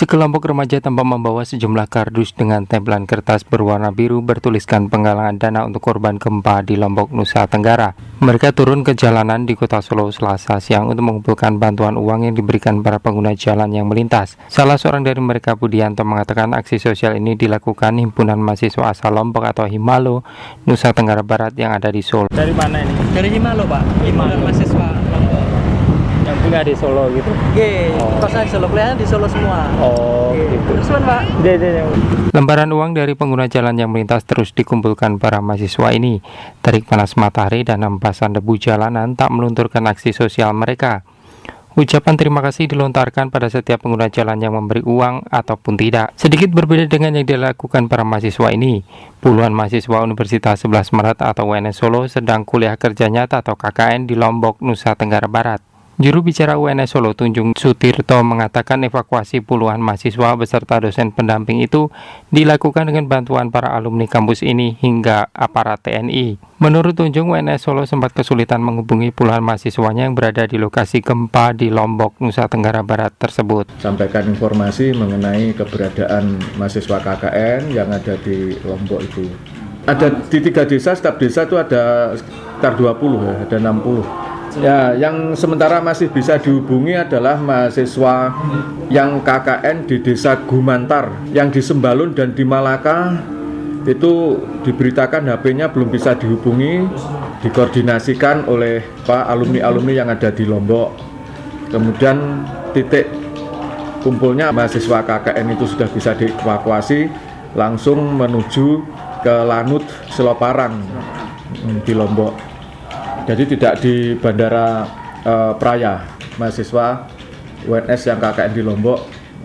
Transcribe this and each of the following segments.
Sekelompok remaja tanpa membawa sejumlah kardus dengan tempelan kertas berwarna biru bertuliskan penggalangan dana untuk korban gempa di Lombok, Nusa Tenggara. Mereka turun ke jalanan di Kota Solo Selasa siang untuk mengumpulkan bantuan uang yang diberikan para pengguna jalan yang melintas. Salah seorang dari mereka, Budianto, mengatakan aksi sosial ini dilakukan Himpunan Mahasiswa asal Lombok atau Himalo, Nusa Tenggara Barat yang ada di Solo. Dari mana ini? Dari Himalo, Pak. Himalo mahasiswa Lombok. Yang kuliah di Solo gitu? Kosan di Solo, kuliahnya di Solo semua. Gitu. Terus Pak? Lembaran uang dari pengguna jalan yang melintas terus dikumpulkan para mahasiswa ini. Terik panas matahari dan hempasan debu jalanan tak melunturkan aksi sosial mereka. Ucapan terima kasih dilontarkan pada setiap pengguna jalan yang memberi uang ataupun tidak. Sedikit berbeda dengan yang dilakukan para mahasiswa ini. Puluhan mahasiswa Universitas 11 Maret atau UNS Solo sedang kuliah kerja nyata atau KKN di Lombok, Nusa Tenggara Barat. Juru bicara UNS Solo Tunjung Sutirto mengatakan evakuasi puluhan mahasiswa beserta dosen pendamping itu dilakukan dengan bantuan para alumni kampus ini hingga aparat TNI. Menurut Tunjung, UNS Solo sempat kesulitan menghubungi puluhan mahasiswanya yang berada di lokasi gempa di Lombok, Nusa Tenggara Barat tersebut. Sampaikan informasi mengenai keberadaan mahasiswa KKN yang ada di Lombok itu. Ada di 3 desa, setiap desa itu ada sekitar 20 ya, ada 60. Ya, yang sementara masih bisa dihubungi adalah mahasiswa yang KKN di Desa Gumantar, yang di Sembalun dan di Malaka itu diberitakan HP-nya belum bisa dihubungi, dikoordinasikan oleh alumni-alumni yang ada di Lombok. Kemudian titik kumpulnya mahasiswa KKN itu sudah bisa dievakuasi langsung menuju ke Lanut Seloparang di Lombok. Jadi tidak di Bandara Praya. Mahasiswa UNS yang KKN di Lombok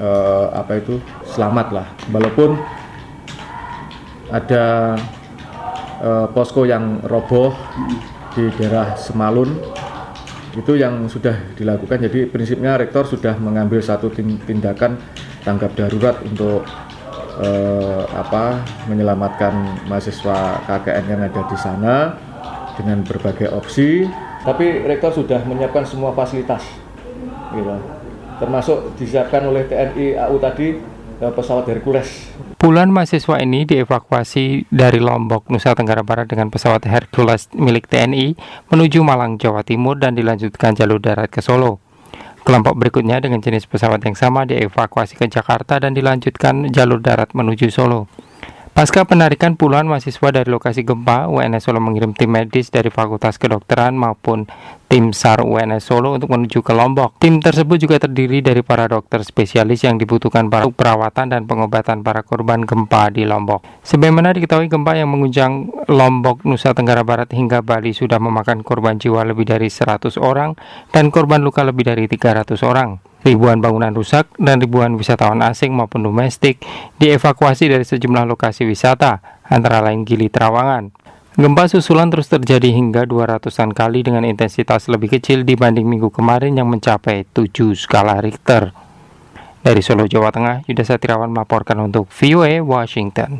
selamat lah. Walaupun ada posko yang roboh di daerah Semalun, itu yang sudah dilakukan. Jadi prinsipnya rektor sudah mengambil satu tindakan tanggap darurat untuk menyelamatkan mahasiswa KKN yang ada di sana dengan berbagai opsi. Tapi rektor sudah menyiapkan semua fasilitas, gitu. Termasuk disiapkan oleh TNI AU tadi pesawat Hercules. Puluhan mahasiswa ini dievakuasi dari Lombok, Nusa Tenggara Barat dengan pesawat Hercules milik TNI menuju Malang, Jawa Timur dan dilanjutkan jalur darat ke Solo. Kelompok berikutnya dengan jenis pesawat yang sama dievakuasi ke Jakarta dan dilanjutkan jalur darat menuju Solo. Pasca penarikan puluhan mahasiswa dari lokasi gempa, UNS Solo mengirim tim medis dari Fakultas Kedokteran maupun tim SAR UNS Solo untuk menuju ke Lombok. Tim tersebut juga terdiri dari para dokter spesialis yang dibutuhkan para perawatan dan pengobatan para korban gempa di Lombok. Sebagaimana diketahui, gempa yang mengguncang Lombok, Nusa Tenggara Barat hingga Bali sudah memakan korban jiwa lebih dari 100 orang dan korban luka lebih dari 300 orang. Ribuan bangunan rusak dan ribuan wisatawan asing maupun domestik dievakuasi dari sejumlah lokasi wisata, antara lain Gili Trawangan. Gempa susulan terus terjadi hingga 200-an kali dengan intensitas lebih kecil dibanding minggu kemarin yang mencapai 7 skala Richter. Dari Solo, Jawa Tengah, Yuda Satriawan melaporkan untuk VOA Washington.